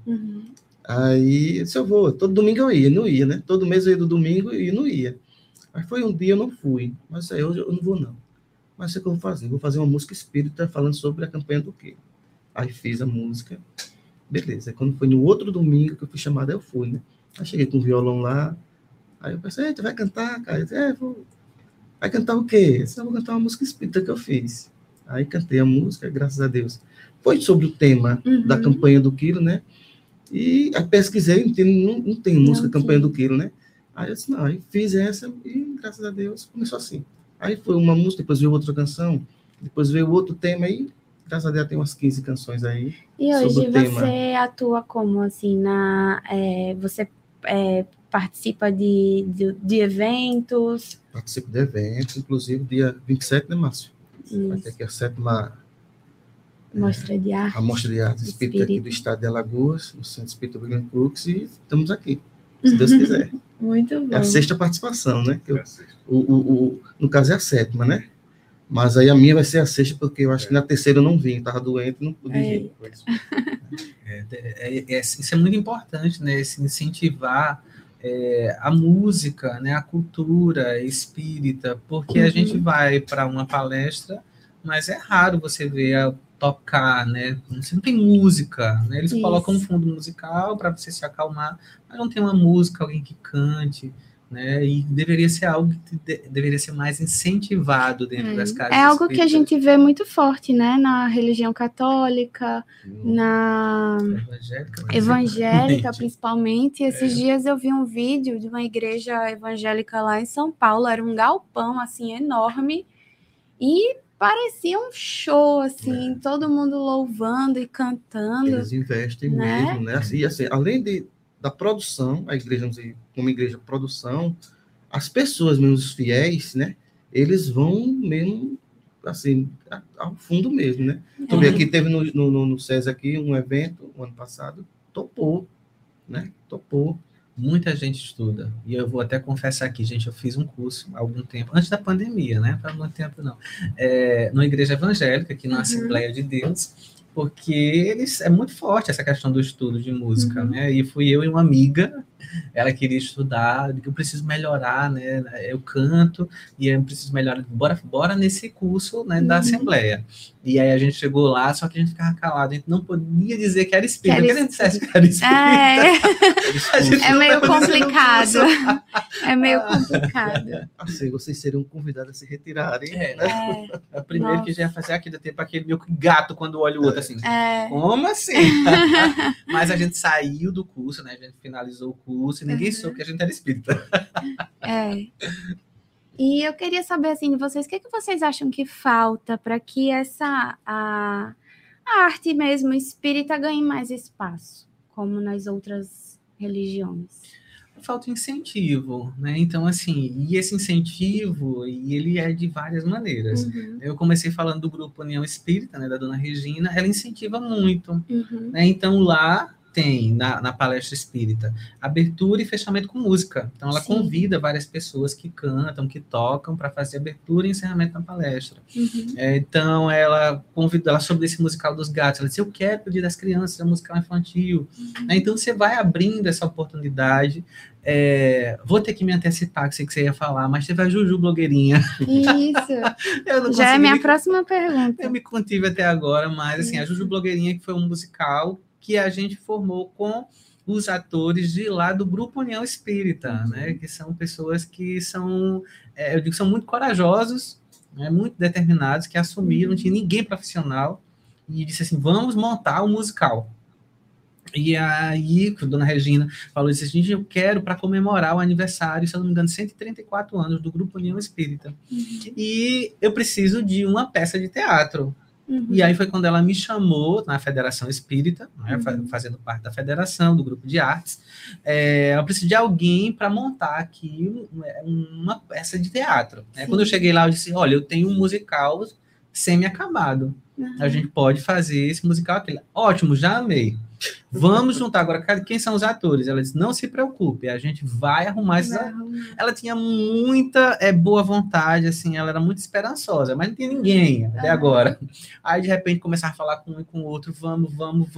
Aí, se eu vou, todo domingo eu ia, não ia, né? Todo mês eu ia do domingo e não ia. Aí foi um dia eu não fui, mas aí hoje eu não vou não. Mas o que eu vou fazer? Vou fazer uma música espírita falando sobre a campanha do Quilo. Aí fiz a música, beleza. Aí quando foi no outro domingo que eu fui chamado, aí eu fui, né? Aí cheguei com o violão lá, aí eu pensei, tu vai cantar, cara? Eu disse, vou. Vai cantar o quê? Eu disse, eu vou cantar uma música espírita que eu fiz. Aí cantei a música, graças a Deus. Foi sobre o tema da campanha do Quilo, né? E aí pesquisei, não tem música campanha do Quilo, né? Aí eu disse, não, aí fiz essa e, graças a Deus, começou assim. Aí foi uma música, depois veio outra canção, depois veio outro tema aí, graças a Deus tem umas 15 canções aí. E hoje você atua como, assim, você participa de eventos? Participo de eventos, inclusive dia 27, né, Márcio? Vai ter aqui a 7ª Mostra de arte. A Mostra de Arte Espírita aqui do estado de Alagoas, no Centro Espírita William Crux, e estamos aqui, se Deus quiser. Muito bom. É a 6ª participação, né? No caso é a 7ª, né? Mas aí a minha vai ser a 6ª, porque eu acho que na 3ª eu não vim, estava doente e não pude vir. Isso é muito importante, né? Esse incentivar a música, né? A cultura espírita, porque a gente vai para uma palestra, mas é raro você ver tocar, né? Você não tem música, né? Eles colocam um fundo musical para você se acalmar, mas não tem uma música, alguém que cante, né? E deveria ser algo que deveria ser mais incentivado dentro das casas. É algo que a gente vê muito forte, né? Na religião católica, na evangélica principalmente. Esses dias eu vi um vídeo de uma igreja evangélica lá em São Paulo, era um galpão assim enorme e parecia um show, assim, todo mundo louvando e cantando. Eles investem mesmo, né? E assim, além da produção, a igreja, vamos dizer, como igreja produção, as pessoas mesmo, os fiéis, né? Eles vão mesmo, assim, ao fundo mesmo, né? Também aqui teve no SESI aqui um evento, o ano passado, topou, né? Topou. Muita gente estuda, e eu vou até confessar aqui, gente, eu fiz um curso há algum tempo, antes da pandemia, né, para muito tempo não, numa igreja evangélica, aqui na Assembleia de Deus, porque é muito forte essa questão do estudo de música, né, e fui eu e uma amiga, ela queria estudar, eu preciso melhorar, né, eu canto, e eu preciso melhorar, bora nesse curso, né, da Assembleia. E aí a gente chegou lá, só que a gente ficava calado, a gente não podia dizer que era espírita, porque a gente dissesse que era espírita. É meio complicado. É meio complicado. Assim, vocês seriam convidados a se retirarem. O primeiro que já ia fazer aqui, tempo aquele meu gato quando olha o outro, assim, como assim? Mas a gente saiu do curso, né, a gente finalizou o curso e ninguém soube que a gente era espírita. E eu queria saber, assim, de vocês, o que vocês acham que falta para que a arte mesmo espírita ganhe mais espaço, como nas outras religiões? falta incentivo, né? Então, assim, e esse incentivo, e ele é de várias maneiras. Eu comecei falando do grupo União Espírita, né, da Dona Regina, ela incentiva muito, né? Então, lá tem, na palestra espírita, abertura e fechamento com música. Então, ela convida várias pessoas que cantam, que tocam, para fazer abertura e encerramento na palestra. Então, ela convida ela sobre esse musical dos gatos. Ela disse, eu quero pedir das crianças, é um musical infantil. Então, você vai abrindo essa oportunidade. Vou ter que me antecipar, que sei que você ia falar, mas teve a Juju Blogueirinha. Isso. Já é minha próxima pergunta. Eu me contive até agora, mas, assim, a Juju Blogueirinha, que foi um musical que a gente formou com os atores de lá do Grupo União Espírita, né? Que são pessoas que são, eu digo, são muito corajosos, né? Muito determinados, que assumiram, não tinha ninguém profissional, e disse assim, vamos montar um musical. E aí, a Dona Regina falou assim, gente, eu quero para comemorar o aniversário, se eu não me engano, 134 anos do Grupo União Espírita. E eu preciso de uma peça de teatro. E aí foi quando ela me chamou na Federação Espírita, né, fazendo parte da federação, do grupo de artes. Eu preciso de alguém para montar aqui uma peça de teatro. Quando eu cheguei lá, eu disse, olha, eu tenho um musical semi-acabado. A gente pode fazer esse musical aqui. Ótimo, já amei. Vamos juntar agora. Quem são os atores? Ela disse, não se preocupe, a gente vai arrumar esses... Ela tinha muita boa vontade, assim, ela era muito esperançosa, mas não tinha ninguém até agora. Aí, de repente, começaram a falar com um e com o outro, vamos,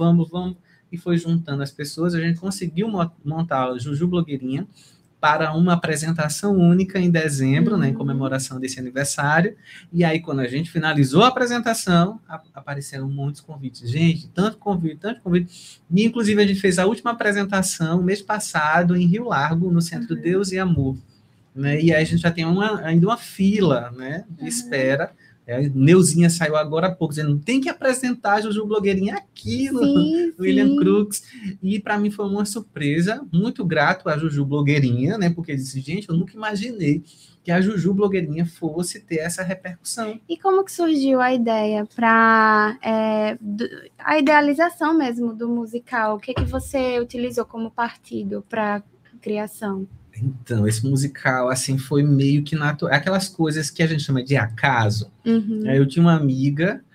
e foi juntando as pessoas, a gente conseguiu montar a Juju Blogueirinha para uma apresentação única em dezembro, né, em comemoração desse aniversário. E aí, quando a gente finalizou a apresentação, apareceram muitos convites. Gente, tanto convite. E, inclusive, a gente fez a última apresentação mês passado em Rio Largo, no Centro Deus e Amor. Né? E aí a gente já tem ainda uma fila, né, de espera. Neuzinha saiu agora há pouco, dizendo, tem que apresentar a Juju Blogueirinha aqui no William Crux. E para mim foi uma surpresa, muito grato a Juju Blogueirinha, né? Porque eu disse, gente, eu nunca imaginei que a Juju Blogueirinha fosse ter essa repercussão. E como que surgiu a ideia para a idealização mesmo do musical? O que você utilizou como partido para a criação? Então, esse musical, assim, foi meio que natural. Aquelas coisas que a gente chama de acaso. Eu tinha uma amiga,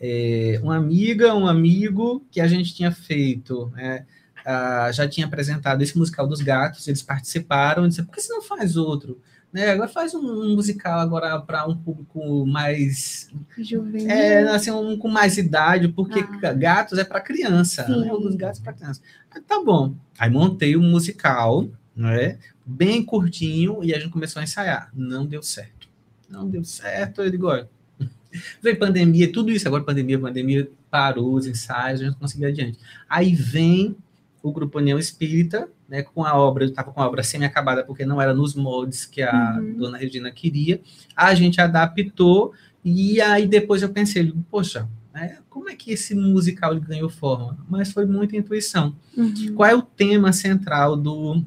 um amigo que a gente tinha feito, já tinha apresentado esse musical dos gatos, eles participaram, e disseram, por que você não faz outro? Agora faz um musical agora para um público mais... juvenil. Assim, com mais idade, porque gatos é para criança, né? Um dos gatos é para criança. Tá bom. Aí montei um musical, né? Bem curtinho, e a gente começou a ensaiar. Não deu certo. Eu digo, olha, veio pandemia, tudo isso, agora pandemia parou os ensaios, a gente não conseguiu adiante. Aí vem o Grupo União Espírita, né, com a obra, eu estava com a obra semi-acabada, porque não era nos moldes que a Dona Regina queria, a gente adaptou, e aí depois eu pensei, poxa, como é que esse musical ganhou forma? Mas foi muita intuição. Qual é o tema central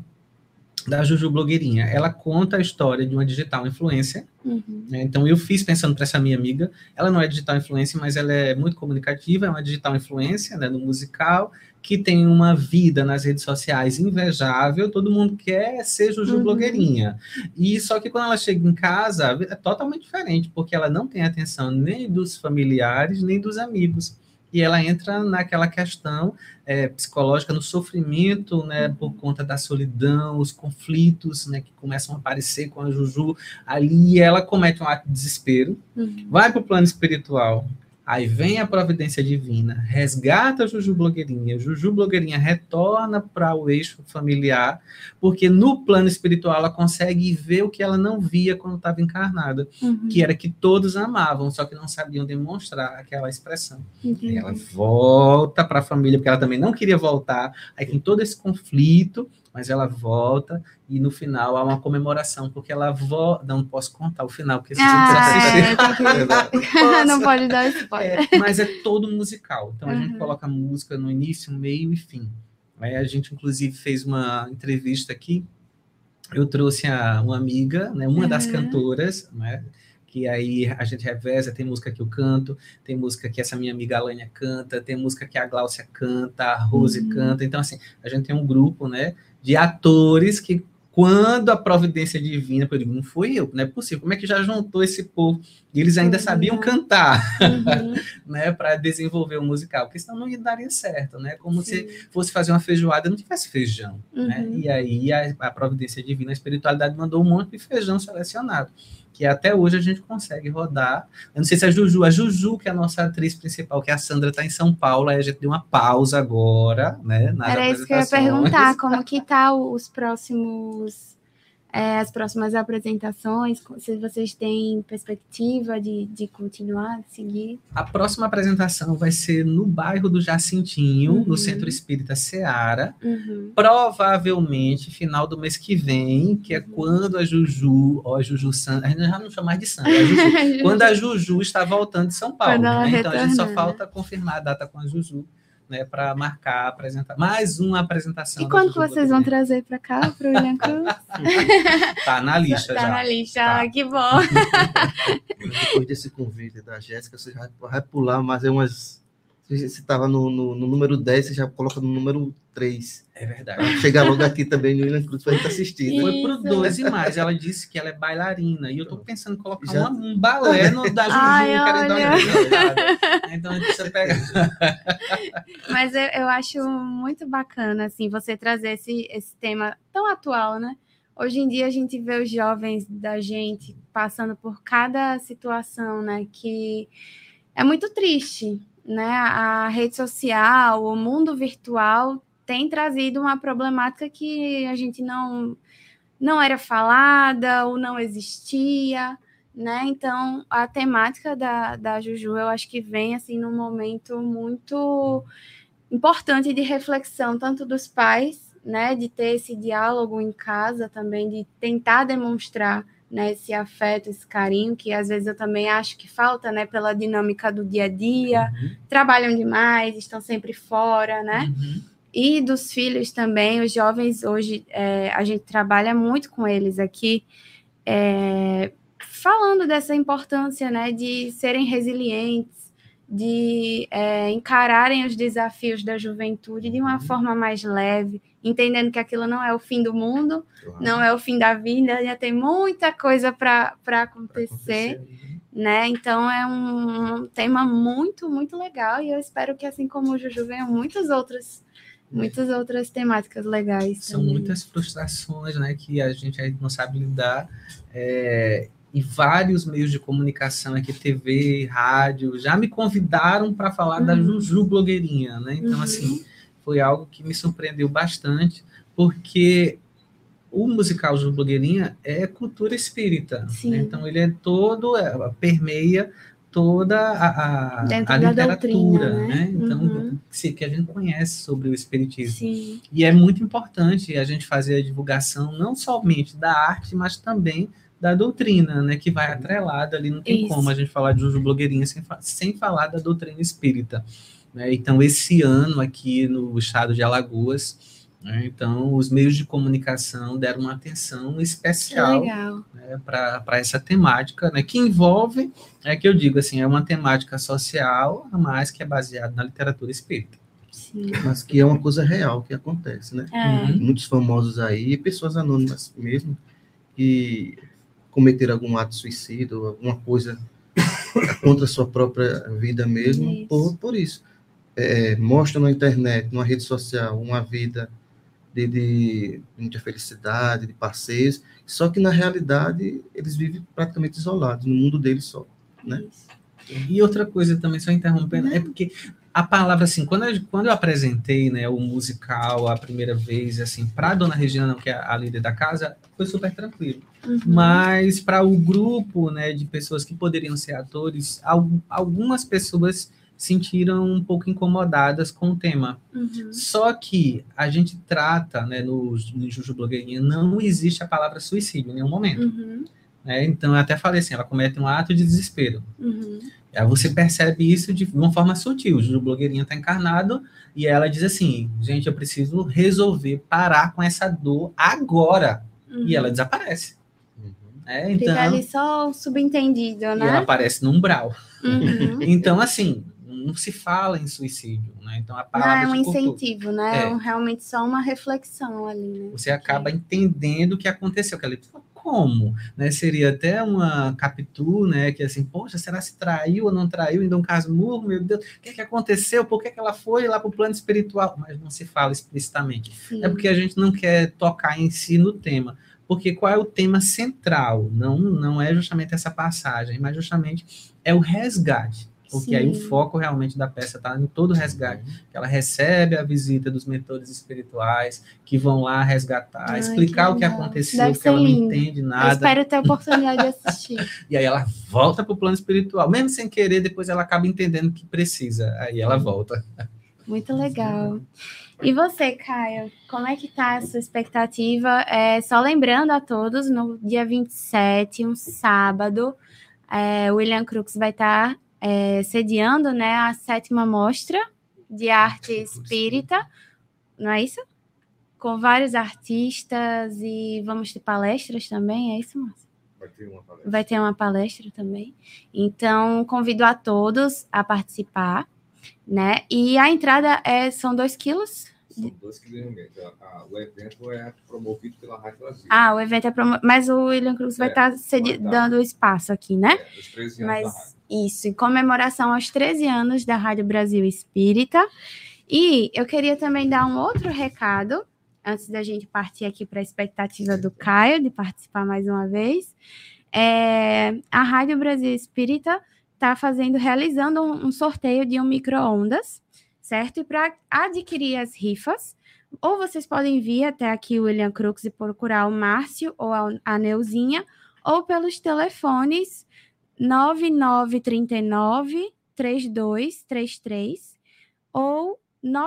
da Juju Blogueirinha? Ela conta a história de uma digital influencer. Né? Então, eu fiz pensando para essa minha amiga, ela não é digital influencer, mas ela é muito comunicativa, é uma digital influencer, né, no musical, que tem uma vida nas redes sociais invejável, todo mundo quer ser Juju Blogueirinha. E só que quando ela chega em casa, é totalmente diferente, porque ela não tem atenção nem dos familiares, nem dos amigos. E ela entra naquela questão psicológica, no sofrimento, né, por conta da solidão, os conflitos, né, que começam a aparecer com a Juju ali, e ela comete um ato de desespero, vai para o plano espiritual, aí vem a providência divina, resgata a Juju Blogueirinha retorna para o eixo familiar, porque no plano espiritual ela consegue ver o que ela não via quando estava encarnada, que era que todos amavam, só que não sabiam demonstrar aquela expressão. E ela volta para a família, porque ela também não queria voltar, aí tem todo esse conflito, mas ela volta, e no final há uma comemoração, porque ela volta... Não posso contar o final, porque não pode dar spoiler. Mas é todo musical. Então, a gente coloca música no início, meio e fim. Aí a gente, inclusive, fez uma entrevista aqui. Eu trouxe uma amiga, né, uma das cantoras, né, que aí a gente reveza, tem música que eu canto, tem música que essa minha amiga Alânia canta, tem música que a Gláucia canta, a Rose canta. Então, assim, a gente tem um grupo, né, de atores que quando a providência divina, eu digo, não fui eu, não é possível, como é que já juntou esse povo? E eles ainda sabiam cantar, né, para desenvolver o musical, porque senão não daria certo, né? Como se fosse fazer uma feijoada e não tivesse feijão, né? E aí a providência divina, a espiritualidade mandou um monte de feijão selecionado, que até hoje a gente consegue rodar. Eu não sei se a Juju, que é a nossa atriz principal, que a Sandra está em São Paulo, aí a gente deu uma pausa agora, né? Era isso que eu ia perguntar, como que tá os próximos... as próximas apresentações, se vocês têm perspectiva de continuar, de seguir? A próxima apresentação vai ser no bairro do Jacintinho, no Centro Espírita Seara, provavelmente final do mês que vem, que é quando a Juju Sandra, a gente já não chama mais de Sandra, a Juju, quando a Juju está voltando de São Paulo, né? Então a gente só falta confirmar a data com a Juju, né, para marcar, apresentar mais uma apresentação. E quando vocês vão trazer para cá, para o William Cruz? Tá na lista já. Tá na lista, tá. Que bom. Depois desse convite da Jéssica, você já vai pular, mas é umas... Se você estava no número 10, você já coloca no número 3. É verdade. Chegar logo aqui também no William Cruz para a gente assistir. Né? Foi pro 12 mais. Ela disse que ela é bailarina. E eu tô pensando em colocar um balé no da Juju. Querendo dar uma olhada. Então a gente precisa pegar. Mas eu acho muito bacana, assim, você trazer esse tema tão atual, né? Hoje em dia a gente vê os jovens da gente passando por cada situação, né? Que é muito triste, né? A rede social, o mundo virtual tem trazido uma problemática que a gente não era falada ou não existia, né? Então, a temática da Juju, eu acho que vem assim num momento muito importante de reflexão, tanto dos pais, né? De ter esse diálogo em casa também, de tentar demonstrar, né, esse afeto, esse carinho, que às vezes eu também acho que falta, né, pela dinâmica do dia a dia, trabalham demais, estão sempre fora, né, e dos filhos também, os jovens hoje, a gente trabalha muito com eles aqui, falando dessa importância, né, de serem resilientes, de encararem os desafios da juventude de uma forma mais leve, entendendo que aquilo não é o fim do mundo, não é o fim da vida, ainda tem muita coisa para acontecer, né? Então é um tema muito, muito legal e eu espero que, assim como o Juju, venham muitas outras temáticas legais. São também. Muitas frustrações, né, que a gente não sabe lidar, e vários meios de comunicação aqui, TV, rádio, já me convidaram para falar da Juju blogueirinha, né? Então, assim, foi algo que me surpreendeu bastante, porque o musical Juju blogueirinha é cultura espírita, né? Então ele é todo, permeia toda a literatura, doutrina, né? Então, que a gente conhece sobre o espiritismo. Sim. E é muito importante a gente fazer a divulgação não somente da arte, mas também da doutrina, né, que vai atrelada ali, não tem como a gente falar de Juju blogueirinha sem falar da doutrina espírita, né? Então, esse ano aqui no estado de Alagoas, né, então, os meios de comunicação deram uma atenção especial, né, para essa temática, né, que envolve, que eu digo assim, é uma temática social, mas que é baseada na literatura espírita. Sim. Mas que é uma coisa real que acontece, né? Muitos famosos aí, pessoas anônimas mesmo, que cometer algum ato de suicídio, alguma coisa contra a sua própria vida mesmo, por isso. Mostra na internet, numa rede social, uma vida de muita felicidade, de passeios, só que na realidade eles vivem praticamente isolados, no mundo deles só, né? E outra coisa também, só interrompendo, é porque a palavra, assim, quando eu apresentei, né, o musical a primeira vez, assim, para a dona Regina, que é a líder da casa, foi super tranquilo. Mas para o grupo, né, de pessoas que poderiam ser atores, algumas pessoas sentiram um pouco incomodadas com o tema. Só que a gente trata, né, no Juju blogueirinha, não existe a palavra suicídio em nenhum momento. Então, eu até falei assim, ela comete um ato de desespero. Aí você percebe isso de uma forma sutil. O Juju blogueirinha está encarnado e ela diz assim, gente, eu preciso resolver parar com essa dor agora. E ela desaparece. Então, fica ali só subentendido, né? E ela aparece no umbral. Então, assim, não se fala em suicídio, né? Então, a Não palavra é um de cultura, incentivo, né? É realmente só uma reflexão ali, né? você acaba entendendo o que aconteceu. Que ali, como? Né? Seria até uma Capitu, né? Que assim, poxa, será se traiu ou não traiu em Dom Casmurro? Meu Deus, o que aconteceu? Por que ela foi lá para o plano espiritual? Mas não se fala explicitamente. Sim. É porque a gente não quer tocar em si no tema. Porque qual é o tema central? Não é justamente essa passagem, mas justamente é o resgate. Porque aí o foco realmente da peça está em todo o resgate. Que ela recebe a visita dos mentores espirituais que vão lá resgatar, explicar o que aconteceu, porque ela não entende nada. Eu espero ter a oportunidade de assistir. E aí ela volta para o plano espiritual. Mesmo sem querer, depois ela acaba entendendo que precisa. Aí ela volta. Muito legal. E você, Caio, como é que tá a sua expectativa? Só lembrando a todos, no dia 27, um sábado, o William Crookes vai estar sediando, né, a 7ª Mostra de Arte Espírita, não é isso? Com vários artistas e vamos ter palestras também, é isso, Márcia? Vai ter uma palestra também. Então, convido a todos a participar, né? E a entrada são 2 quilos? São 2 quilos. O evento é promovido pela Rádio Brasil. O evento é promovido, mas o William Crookes vai estar dando espaço aqui, né? Os 13 anos da rádio. Isso, em comemoração aos 13 anos da Rádio Brasil Espírita. E eu queria também dar um outro recado, antes da gente partir aqui para a expectativa do Caio, de participar mais uma vez. A Rádio Brasil Espírita está realizando um sorteio de um micro-ondas, certo? E para adquirir as rifas, ou vocês podem vir até aqui o William Crookes e procurar o Márcio ou a Neuzinha, ou pelos telefones 9939-3233 ou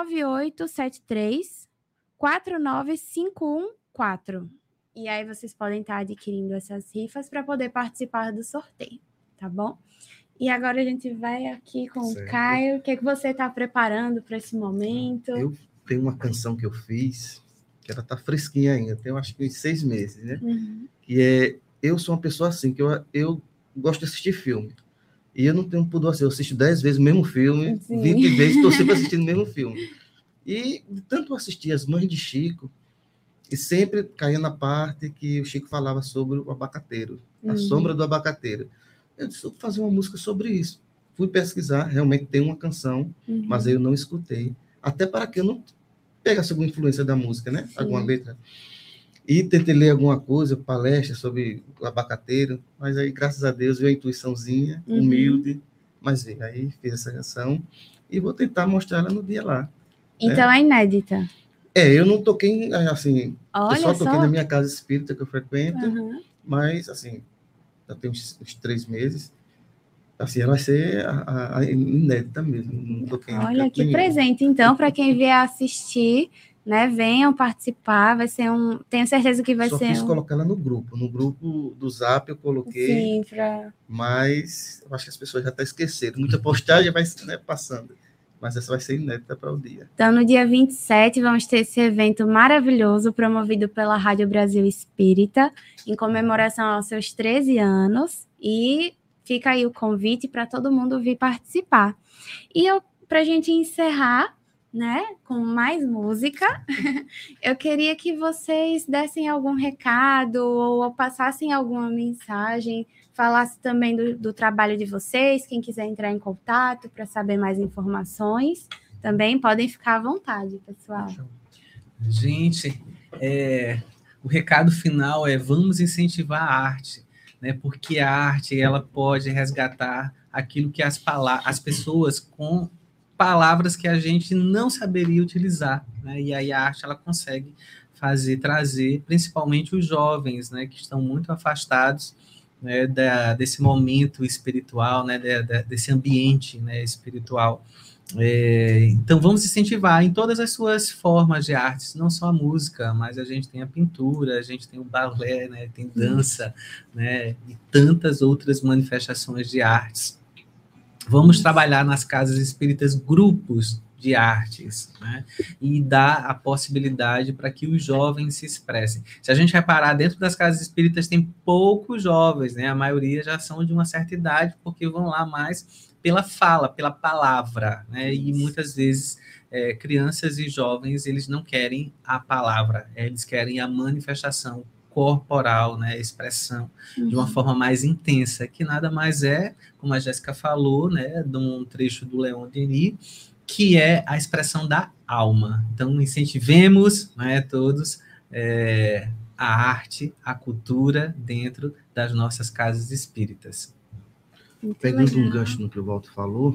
9873-49514. E aí vocês podem estar adquirindo essas rifas para poder participar do sorteio, tá bom? E agora a gente vai aqui com o Caio. O que você está preparando para esse momento? Eu tenho uma canção que eu fiz, que ela está fresquinha ainda, tem acho que uns 6 meses, né? Que eu sou uma pessoa assim, que eu gosto de assistir filme. E eu não tenho pudor assim, eu assisto 10 vezes o mesmo filme, 20 vezes, estou sempre assistindo o mesmo filme. E de tanto assistir As Mães de Chico, e sempre caía na parte que o Chico falava sobre o abacateiro, a sombra do abacateiro. Eu disse, vou fazer uma música sobre isso. Fui pesquisar, realmente tem uma canção, mas eu não escutei. Até para que eu não pegasse alguma influência da música, né? Sim. Alguma letra. E tentei ler alguma coisa, palestra sobre o abacateiro, mas aí, graças a Deus, veio a intuiçãozinha, humilde, mas veio. Aí fiz essa canção e vou tentar mostrar ela no dia lá. Então é inédita. Eu não toquei, assim, olha, eu só toquei na minha casa espírita que eu frequento, mas, assim, já tem uns 3 meses, assim, ela vai ser a inédita mesmo. Não toquei. Olha, que nenhum presente, então, para quem vier assistir, né, venham participar, vai ser tenho certeza que vai ser. Só fiz colocar ela no grupo do Zap eu coloquei. Sim, mas eu acho que as pessoas já estão esquecendo. Muita postagem vai, né, passando, mas essa vai ser inédita para o dia. Então, no dia 27, vamos ter esse evento maravilhoso, promovido pela Rádio Brasil Espírita, em comemoração aos seus 13 anos, e fica aí o convite para todo mundo vir participar. E para a gente encerrar, né, com mais música, eu queria que vocês dessem algum recado ou passassem alguma mensagem, falasse também do trabalho de vocês, quem quiser entrar em contato para saber mais informações, também podem ficar à vontade, pessoal. Gente, o recado final vamos incentivar a arte, né, porque a arte ela pode resgatar aquilo que as pessoas com palavras que a gente não saberia utilizar, né? E aí a arte ela consegue trazer, principalmente os jovens, né, que estão muito afastados, né, desse momento espiritual, né, desse ambiente, né, espiritual. Então vamos incentivar em todas as suas formas de artes, não só a música, mas a gente tem a pintura, a gente tem o balé, né, tem dança, né, e tantas outras manifestações de artes. Vamos trabalhar nas casas espíritas grupos de artes, né? E dar a possibilidade para que os jovens se expressem. Se a gente reparar, dentro das casas espíritas tem poucos jovens, né? A maioria já são de uma certa idade, porque vão lá mais pela fala, pela palavra, né? E muitas vezes crianças e jovens, eles não querem a palavra, eles querem a manifestação corporal, né? A expressão de uma forma mais intensa, que nada mais é, como a Jéssica falou, né? De um trecho do Leon Denis, que é a expressão da alma. Então, incentivemos, né, todos, a arte, a cultura dentro das nossas casas espíritas. Pegando um gancho no que o Walter falou,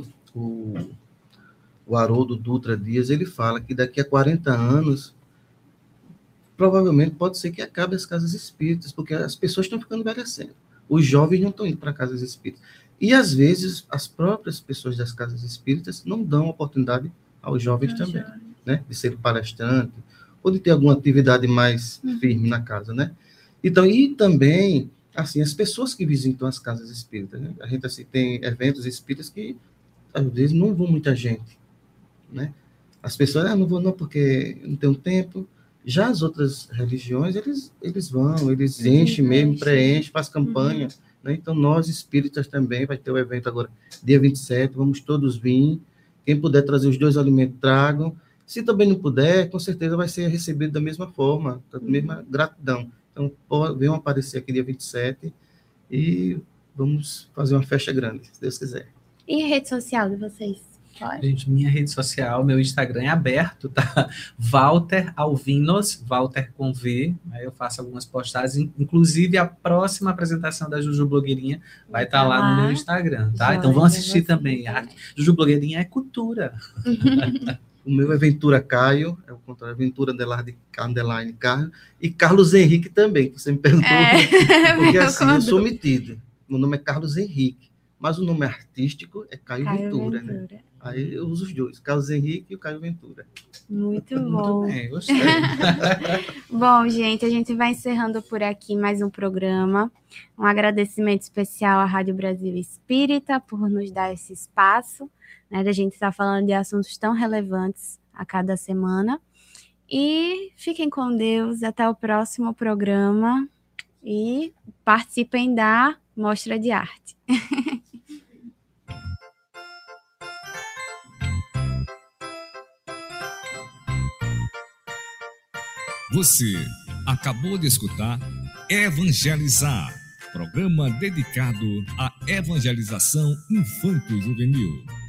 o Haroldo Dutra Dias, ele fala que daqui a 40 anos, provavelmente pode ser que acabe as casas espíritas, porque as pessoas estão ficando envelhecendo. Os jovens não estão indo para casas espíritas. E, às vezes, as próprias pessoas das casas espíritas não dão oportunidade aos jovens também, né? De ser palestrante, ou de ter alguma atividade mais firme na casa, né? Então, e também, assim, as pessoas que visitam as casas espíritas, né? A gente, assim, tem eventos espíritas que, às vezes, não vão muita gente, né? As pessoas, não vou não porque não tenho tempo. Já as outras religiões, eles vão, eles enchem mesmo, preenchem, fazem campanha, né? Então, nós espíritas também, vai ter o evento agora, dia 27, vamos todos vir. Quem puder trazer os 2 alimentos, tragam. Se também não puder, com certeza vai ser recebido da mesma forma, da mesma gratidão. Então, venham aparecer aqui dia 27 e vamos fazer uma festa grande, se Deus quiser. E a rede social de vocês? Pode? Gente, minha rede social, meu Instagram é aberto, tá? Walter Alvinos, Walter com V, aí eu faço algumas postagens, inclusive a próxima apresentação da Juju Blogueirinha vai estar lá no meu Instagram, tá? Então vão assistir também. A Juju Blogueirinha é cultura. O meu é Ventura Caio, é o contrário, Ventura underline Caio, e Carlos Henrique também, que você me perguntou, porque assim, eu sou metido, meu nome é Carlos Henrique, mas o nome artístico é Caio Ventura, né? Aí eu uso os 2, Carlos Henrique e o Caio Ventura. Muito bom. Muito bem, gostei. Bom, gente, a gente vai encerrando por aqui mais um programa. Um agradecimento especial à Rádio Brasil Espírita por nos dar esse espaço, né, da gente estar falando de assuntos tão relevantes a cada semana. E fiquem com Deus, até o próximo programa e participem da Mostra de Arte. Você acabou de escutar Evangelizar, programa dedicado à evangelização infanto-juvenil.